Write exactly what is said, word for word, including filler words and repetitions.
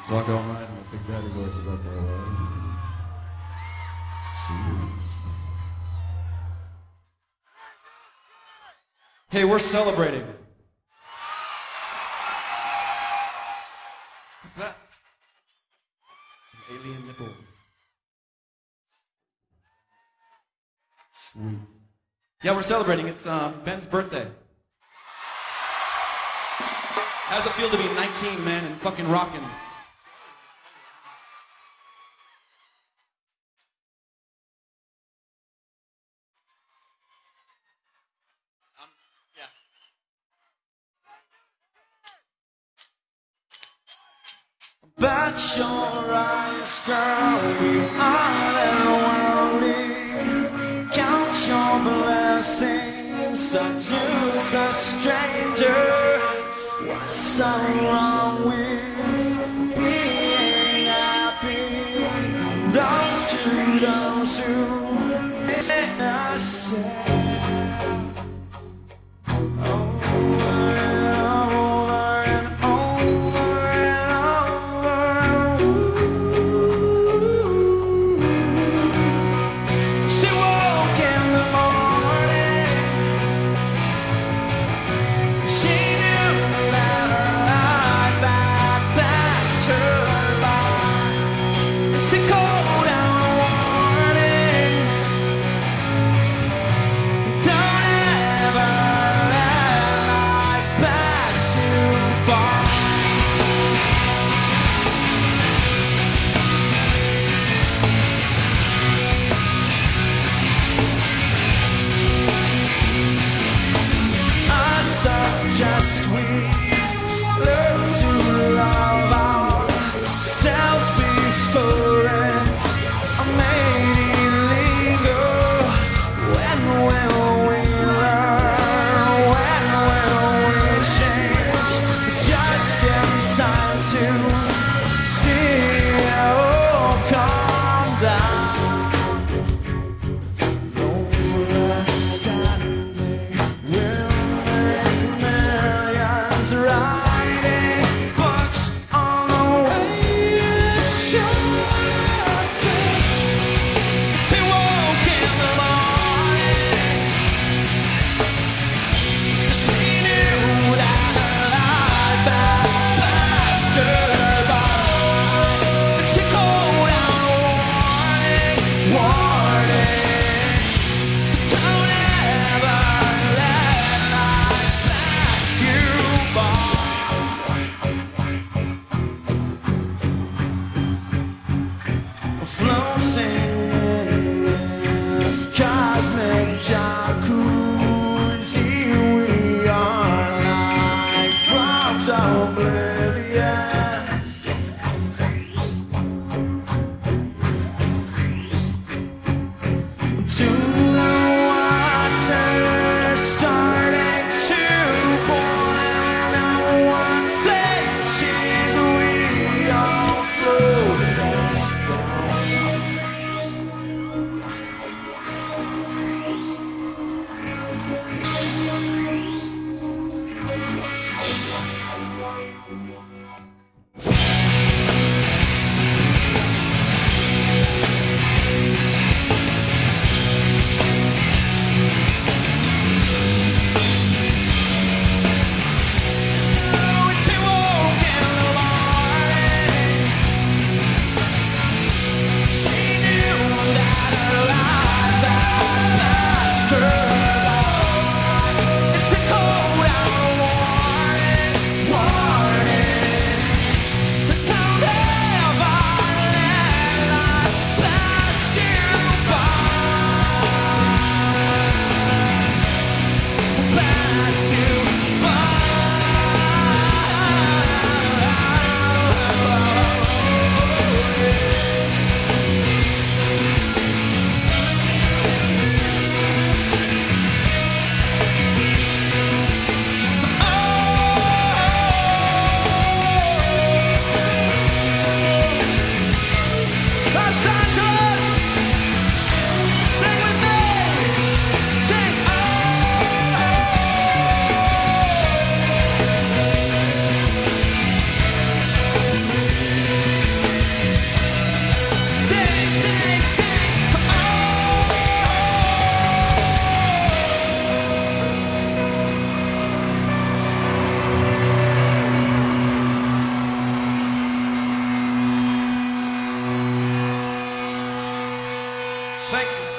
Talk all night in my Big Daddy voice about that, right? Sweet. Hey, we're celebrating. What's that? Some alien nipple. Sweet. Yeah, we're celebrating. It's um, Ben's birthday. How's it feel to be nineteen, man, and fucking rocking? Um, yeah. But your eyes, girl, you are that worldly. Count your blessings, seduce a stranger. What's so wrong with being happy? Those two, those who is innocent. Thank you.